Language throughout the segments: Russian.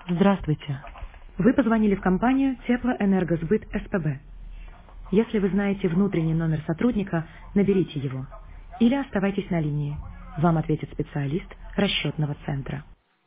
Здравствуйте. Вы позвонили в компанию Теплоэнергосбыт СПБ. Если вы знаете внутренний номер сотрудника, наберите его. Или оставайтесь на линии. Вам ответит специалист расчетного центра.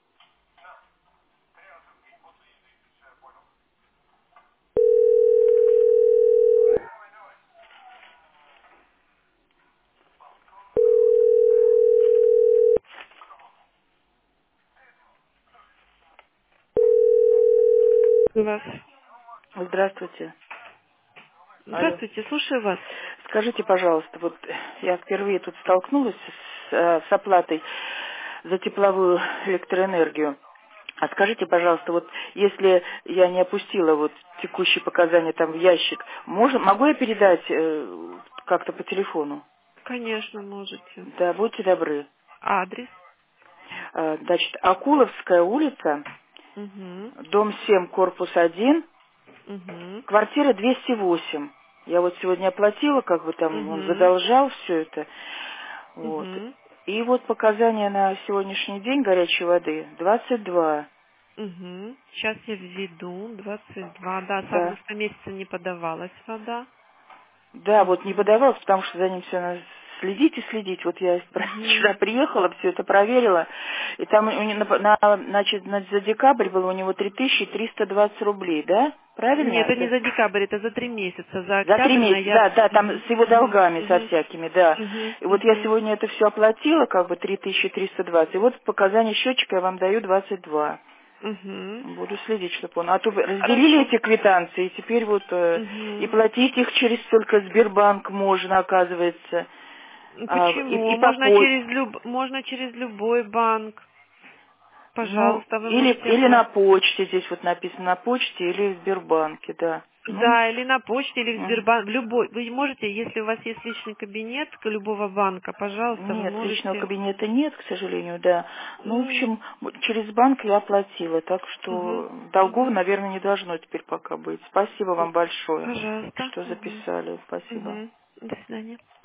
У вас. Здравствуйте. Алло. Здравствуйте, слушаю вас. Скажите, пожалуйста, вот я впервые тут столкнулась с оплатой за тепловую электроэнергию. А скажите, пожалуйста, вот если я не опустила вот текущие показания там в ящик, могу я передать как-то по телефону? Конечно, можете. Да, будьте добры. Адрес. Значит, Акуловская улица, Угу. дом 7, корпус 1, Угу. квартира 208. Я вот сегодня оплатила, как бы там он Угу. задолжал все это. Вот. Угу. И вот показания на сегодняшний день горячей воды 22. Угу. Сейчас я введу 22. Да, с Да. августа месяца не подавалась вода. Да, вот не Угу. подавалось, потому что за ним все надо следить и следить. Вот я вчера Угу. приехала, все это проверила, и там значит, за декабрь было у него 3320 рублей, да? Правильно? Нет, это не Да. за декабрь, это за 3 месяца. За За 3 октябрь, месяца, ноябрь. да, да, там Угу. с его Угу. долгами, со Угу. всякими, да. Угу. И вот я Угу. сегодня это все оплатила, как бы 3320, и вот показания счетчика я вам даю 22. Угу. Буду следить, чтобы он. А то вы разделили Хорошо. эти квитанции, и теперь вот и Угу. платить их через только Сбербанк можно, оказывается. И Почему? по Можно через любой банк. ну, Пожалуйста, вы можете или на оплатить. почте, здесь вот написано на почте, или в Сбербанке, да. Ну, Да, или на почте, или в м. Сбербанк, в любой. Вы можете, если у вас есть личный кабинет любого банка, пожалуйста, вы Нет, личного можете. кабинета нет, к сожалению, да. Ну, в Ну, общем, вот через банк я оплатила, так угу, что долгов, угу. наверное, не должно теперь пока быть. Спасибо вам большое, Пожалуйста. что Угу, записали. Спасибо. угу. До свидания.